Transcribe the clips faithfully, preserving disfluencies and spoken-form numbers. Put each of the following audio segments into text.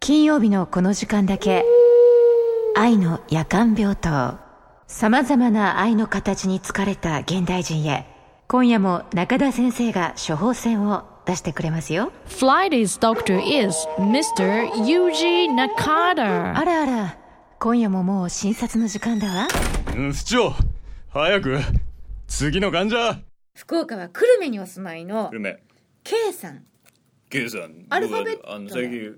金曜日のこの時間だけ愛の夜間病棟。さまざまな愛の形に疲れた現代人へ、今夜も中田先生が処方箋を出してくれますよ。 Friday's doctor is ミスター Yuji Nakata。 あらあら、今夜ももう診察の時間だわ。 うん、市長早く次の患者。 福岡は久留米にお住まいの久留米 K さん。 K さん、 アルファベットであの最近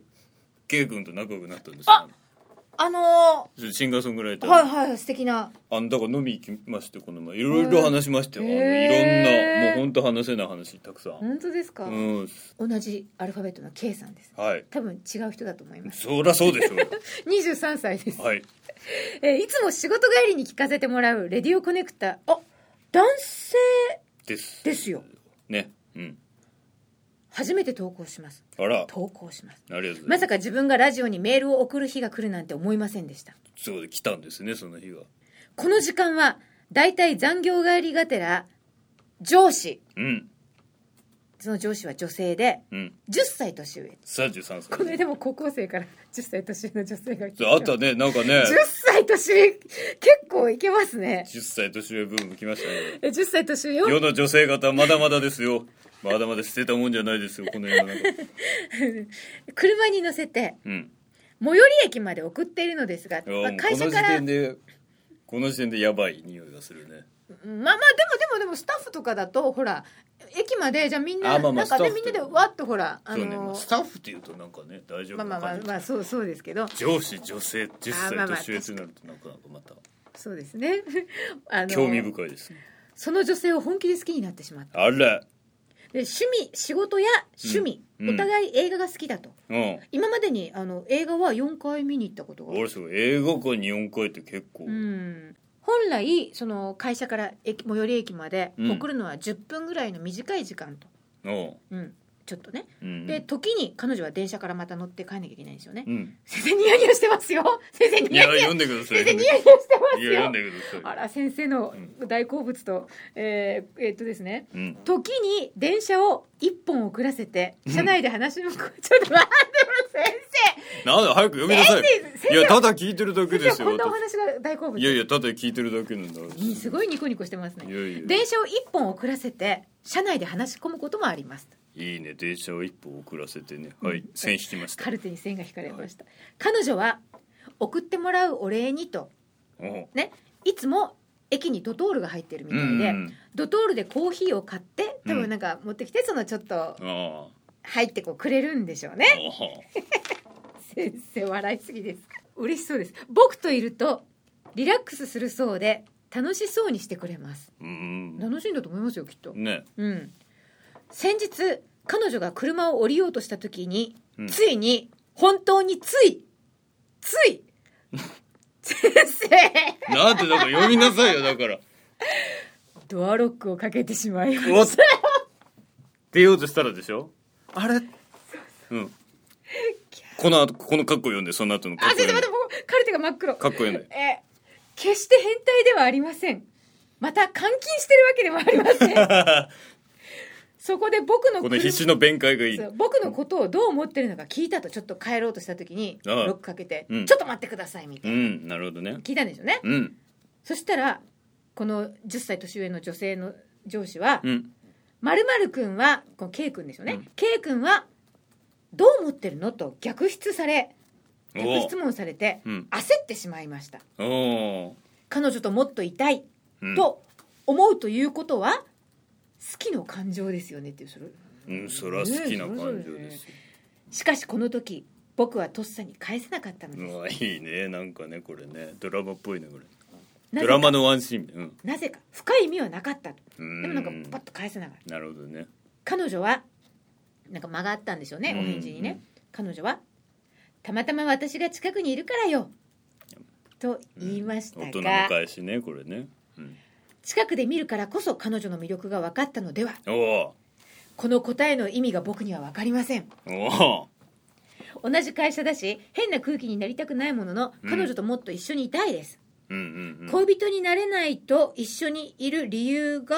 K 君と仲良くなったんですよ。 ああのー、シンガーソングライター、 はいはい、素敵な。 あのだから飲み行きまして、この前いろいろ話しましたよ。あのいろんな、もう本当話せない話たくさん。 本当ですか。 うん、 同じアルファベットの K さんです。 はい。 多分違う人だと思います。 そりゃそうでしょうよ。 にじゅうさんさいです。 はい。 えーいつも仕事帰りに聞かせてもらうレディオコネクタ。あ、男性ですですよね。うん。 初めて投稿します。 あら、 投稿します。 ありがとうございます。 まさか自分がラジオにメールを送る日が来るなんて思いませんでした。 そうで来たんですね、その日が。 この時間はだいたい残業帰りがてら上司、 うん。 その上司は女性でうん。 じゅっさい年上。 さんじゅうさんさい。 これでも高校生からじゅっさい年上の女性が来てあったね、なんかね。 じゅっさい年上、結構いけますね。 じゅっさい年上ブーム来ましたね。 えじゅっさい年上よ。 世の女性方まだまだですよ。まだまだ捨てたもんじゃないですよ、この世の中。 車に乗せてうん。 最寄り駅まで送っているのですが、まあ、 いやもう会社からこの時点でこの時点でやばい匂いがするね。 まあまあでもでもでもスタッフとかだとほら駅までじゃあみんなあまあまあなんかねスタッフみんなでわっとほらあそうね、まのあスタッフっていうとなんかね大丈夫まあまあまあな感じ。 まあそうそうですけど、 上司女性じゅっさいあまあまあ年上ってなるとなんかなんかまたそうですね。あの興味深いですね。 その女性を本気で好きになってしまった。 あら。 で趣味仕事や趣味、 うんお互い映画が好きだと。 うん。 今までにあの映画はよんかい見に行ったことがある。 俺すごい映画館によんかいって結構。 うん本来その会社から駅最寄り駅までうん送るのはじゅっぷんぐらいの短い時間と、 おう。 うん、ちょっとね、 うん。 で時に彼女は電車からまた乗って帰んなきゃいけないんですよね、 うん。 先生ニヤニヤしてますよ。先生いやニヤニヤ読んでください。 先生ニヤニヤしてますよ。 いや読んでください。 あら先生の大好物と、えー、えーっとですね、 うん。 時に電車を一本遅らせて車内で話の、うん、ちょっと待って先なんだ早く読みなさい。 先生いやただ聞いてるだけ生ですよ。 先生はこんなお話が大好物。 いやいやただ聞いてるだけなんだ。 うんすごいニコニコしてますね。 いやいや電車を一本遅らせて車内で話し込むこともあります。 いいね、電車を一歩遅らせてね。はい、うん、線引きました。 カルテに線が引かれました、はい、彼女は送ってもらうお礼にと、ね、いつも駅にドトールが入ってるみたいで、うんうん、ドトールでコーヒーを買って多分なんか持ってきて、そのちょっと入ってこうくれるんでしょうね。先生笑いすぎです。嬉しそうです。僕といるとリラックスするそうで楽しそうにしてくれます。うん、楽しいんだと思いますよきっとね。 うん。先日彼女が車を降りようとした時に、うん、ついに本当についつい先生なんてだから読みなさいよ。だからドアロックをかけてしまいました。 出ようとしたらでしょあれ。うん。この後このカッコ読んで、その後のカッコ読んで。 あ、先生待って、もうカルテが真っ黒。 カッコ読んで。 えー、決して変態ではありません。また監禁してるわけでもありません。そこで僕のこの必死の弁解がいい。 僕のことをどう思ってるのか聞いたと。ちょっと帰ろうとした時にロックかけて、うん、ちょっと待ってくださいみたいな、うん、 なるほどね。 聞いたんですよね、 うん、 そしたらこのじゅっさい年上の女性の上司は、 うん、 〇〇くんはこの K 君ですよね、うん、K 君はどう思ってるのと逆質され逆質問されて焦ってしまいました。 お彼女ともっといたいと思うということは好きの感情ですよねっていう。それ、 うん、それは好きな感情ですよ。 しかしこの時僕はとっさに返せなかったのです。 うわいいね、なんかねこれねドラマっぽいねこれ。ドラマのワンシーン、うん、 なぜか深い意味はなかったと。でもなんかパッと返せなかった。 なるほどね。 彼女はなんか間があったんでしょうね、お返事にね。彼女はたまたま私が近くにいるからよと言いましたが、 うん、大人の返しねこれね、うん、 近くで見るからこそ彼女の魅力が分かったのでは。 おこの答えの意味が僕には分かりません。 お同じ会社だし変な空気になりたくないものの、うん、彼女ともっと一緒にいたいです、 うんうんうん、 恋人になれないと一緒にいる理由が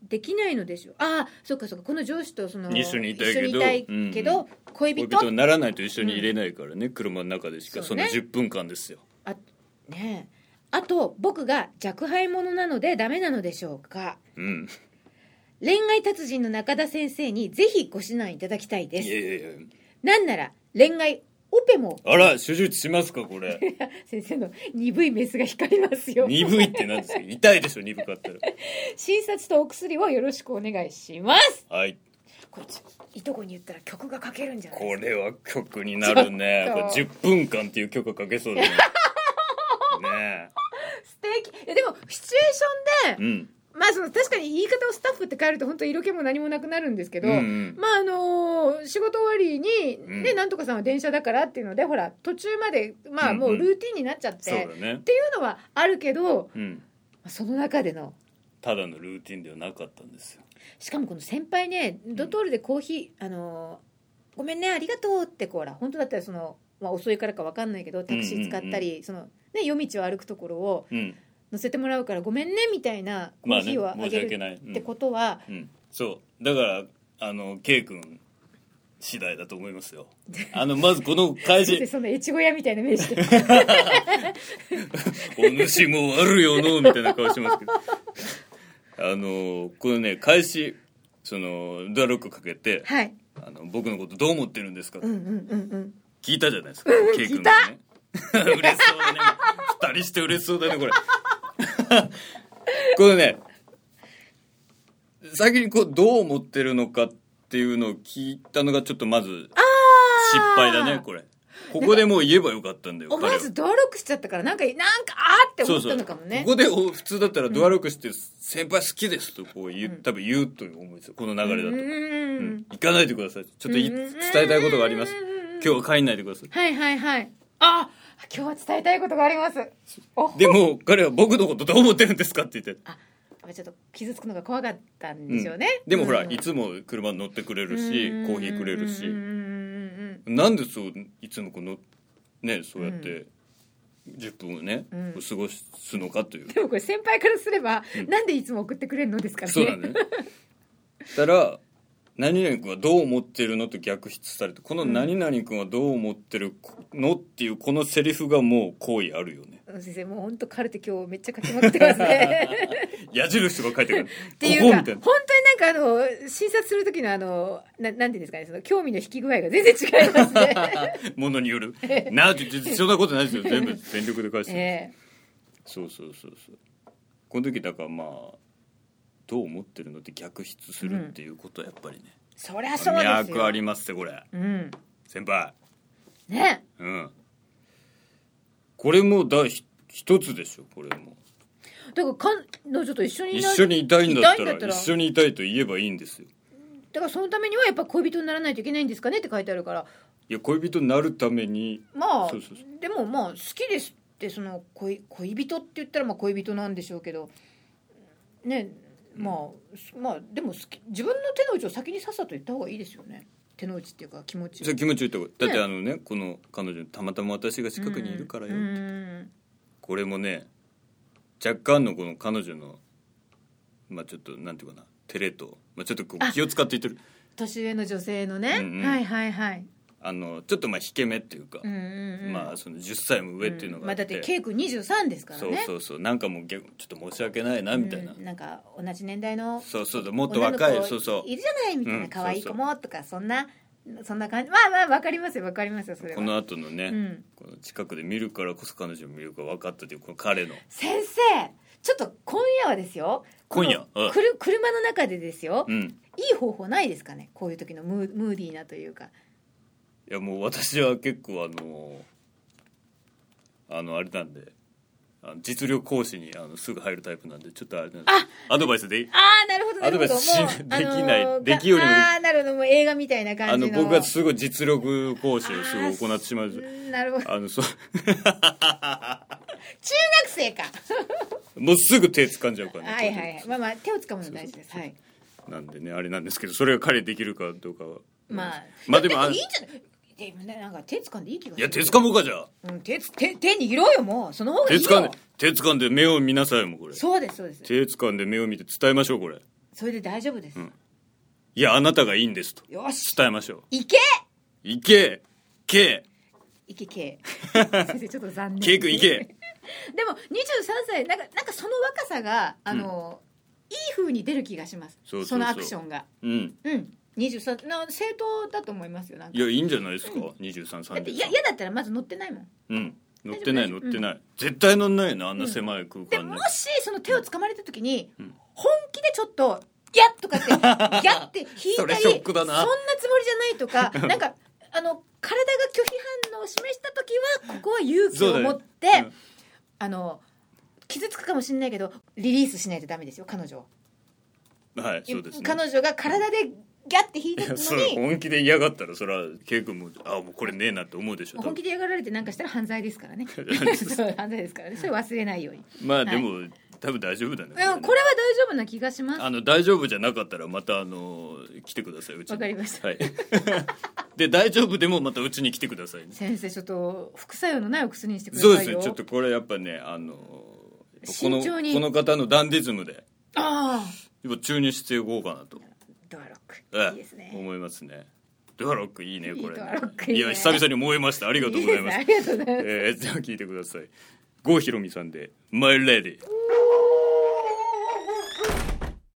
できないのでしょう。ああ、そうかそうか、この上司とその一緒にいたいけど一緒にいたいけど、 うん、 恋人恋人にならないと一緒に入れないからね、うん、車の中でしか。 そ,、 そうね、 のじゅっぷんかんですよ。 あねえ、あと僕が若輩者なのでダメなのでしょうか。 うん、 恋愛達人の中田先生にぜひご指南いただきたいです。 いやいやいや、 なんなら恋愛オペも。 あら、手術しますかこれ。 先生の鈍いメスが光りますよ。 鈍いって何ですか。痛いでしょ鈍かったら。 診察とお薬をよろしくお願いします。 はい。 これいとこに言ったら曲がかけるんじゃないですか。 これは曲になるね。これじゅっぷんかんっていう曲がかけそうだね。ね素敵。えでもシチュエーションで、うん、まあその確かに言い方をスタッフって変えると本当色気も何もなくなるんですけど、うんうん、まああのー、仕事終わりに、ね、うん、なんとかさんは電車だからっていうのでほら途中までまあもうルーティンになっちゃって、うんうん、ね、っていうのはあるけど、うん、その中でのただのルーティンではなかったんですよ。 しかもこの先輩ね、ドトールでコーヒー、あのー、ごめんねありがとうってこうほら本当だったらその、まあ、遅いからか分かんないけどタクシー使ったり、うんうんうん、そのね、夜道を歩くところを乗せてもらうからごめんねみたいなコーヒーをあげるってことは、 うんうん、そうだからあの K 君次第だと思いますよ。あのまずこの会社そんな越後屋みたいな目してお主もあるよのみたいな顔してますけどあのこのね開始そのドアロックかけて、はい、あの僕のことどう思ってるんですか、うんうんうんうん、聞いたじゃないですか、 うんうん、 K 君がね嬉しそうだね。二人して嬉しそうだねこれこれね先にこうどう思ってるのかっていうのを聞いたのがちょっとまず失敗だねこれ。ここでもう言えばよかったんだよ。 まずドアロックしちゃったからなんかなんかあーって思ったのかもね。 そうそうここで普通だったらドアロックして、うん、先輩好きですとこう言う、多分言うと思うんですよこの流れだと。うん、うん、行かないでください。ちょっと伝えたいことがあります。今日は帰んないでください。 はいはいはい。あ、今日は伝えたいことがあります。 でも彼は僕のことどう思ってるんですかって言って。あ、 ちょっと傷つくのが怖かったんでしょうね。 うん、でもほら、うん、いつも車に乗ってくれるし、コーヒーくれるし、なんでそういつもこのねそうやってじゅっぷんをね、うん、過ごすのかという。 でもこれ先輩からすれば、うん、なんでいつも送ってくれるのですからね。 そうだね。たら。何々君はどう思ってるのと逆筆されて、この何々君はどう思ってるのっていうこのセリフがもう好意あるよね。 先生もう本当カルテ今日めっちゃ書きまくってますね矢印が書いてくるっていうかここみたいな、本当になんかあの診察する時のあの な, なんていうんですかね、その興味の引き具合が全然違いますねものによるなそんなことないですよ全部全力で返して、えー、そうそうそうそう。この時だからまあどう思ってるのって逆筆するっていうことはやっぱりね、うん、 そりゃそうですよ。 脈ありますってこれ、うん、先輩ね、 うん、これもだ一つでしょこれも。 だから彼女と一緒にい一緒にいたいんだったら一緒にいたいと言えばいいんですよ。 だからそのためにはやっぱ恋人にならないといけないんですかねって書いてあるから。 いや恋人になるためにまあそうそうそう、でもまあ好きですってその 恋, 恋人って言ったらまあ恋人なんでしょうけどね。まあ、まあでも好き自分の手の内を先にさっさと言った方がいいですよね。手の内っていうか気持ちを気持ちを言った方が、ね、だってあのねこの彼女たまたま私が近くにいるからよって、うん、これもね若干のこの彼女のまあちょっとなんていうかな照れと、まあ、ちょっとこう気を使って言ってる年上の女性のね、うんうん、はいはいはい、 あのちょっとまあ引け目っていうか、うんうんうん、まあそのじゅっさいも上っていうのがあって、うんまあ、だって K 君にじゅうさんですからね。 そうそうそうなんかもうちょっと申し訳ないなみたいな、 うん、なんか同じ年代のそうそうもっと若いそうそういるじゃないみたいな可愛い子もとかそんなそんな感じ。まあまあ分かりますよ分かりますよそれは。 この後のね、うん、この近くで見るからこそ彼女の魅力が分かったというこの彼の先生ちょっと今夜はですよ今夜くる車の中でですよ、うん、いい方法ないですかねこういう時のムー、ムーディーなというか。 いやもう私は結構あのあのあれなんであの実力講師にあのすぐ入るタイプなんでちょっとあれなんでアドバイスでああなるほどなるほどアドバイスしできない、あのー、できよりもああなるほどもう映画みたいな感じのあの僕がすごい実力講師をすごい行ってしまうなるほどあのそう中学生かもうすぐ手掴んじゃうからね。 はいはいはいまあまあ手を掴むの大事です。はいなんでねあれなんですけどそれが彼できるかどうかはまあまあでもいいんじゃないでもねなんか手掴んでいい気がする。 いや手掴もうかじゃあ、 うん、手, 手, 手握ろうよもうその方がいいよ。 手掴んで手掴んで目を見なさいもうこれ。 そうですそうです。 手掴んで目を見て伝えましょうこれ。 それで大丈夫です、 うん、いやあなたがいいんですとよし伝えましょう。 いけいけけいけけ先生ちょっと残念けいくんいけでもにじゅうさんさいなんか、なんかその若さがあの、うん、いい風に出る気がします。そうそうそう、そのアクションがうんうんにじゅうさんな正当だと思いますよ。なんかいやいいんじゃないですか、うん、にじゅうさん、さんじゅうさん。 だって嫌だったらまず乗ってないもん。 うん乗ってない乗ってない、うん、絶対乗んないよなあんな狭い空間で、 うん、でもしその手を掴まれた時に、うん、本気でちょっとギャッとかってギャッて引いたりそれショックだなそんなつもりじゃないとかなんかあの体が拒否反応を示した時はここは勇気を持って、ねうん、あの傷つくかもしれないけどリリースしないとダメですよ彼女はいそうですね。 彼女が体でギャッて引いたのにそれ本気で嫌がったらそれはケイ君もあもうこれねえなって思うでしょ。 本気で嫌がられてなんかしたら犯罪ですからねそう犯罪ですからね。それ忘れないようにまあでも、はい、多分大丈夫だね。 これは大丈夫な気がします。 あの大丈夫じゃなかったらまたあの来てくださいうちに。 わかりました、 はい、で大丈夫でもまたうちに来てください、ね、 先生ちょっと副作用のないお薬にしてくださいよ。 そうですねちょっとこれやっぱねあのこのこの方のダンディズムでああ注入していこうかなとドアロックいいですね思いますね。ドアロックいいねこれね。 ドアロックいいね。 いや久々に燃えました。ありがとうございます。 いいですねありがとうございます、 えー、では聞いてください。郷ひろみさんで My Lady。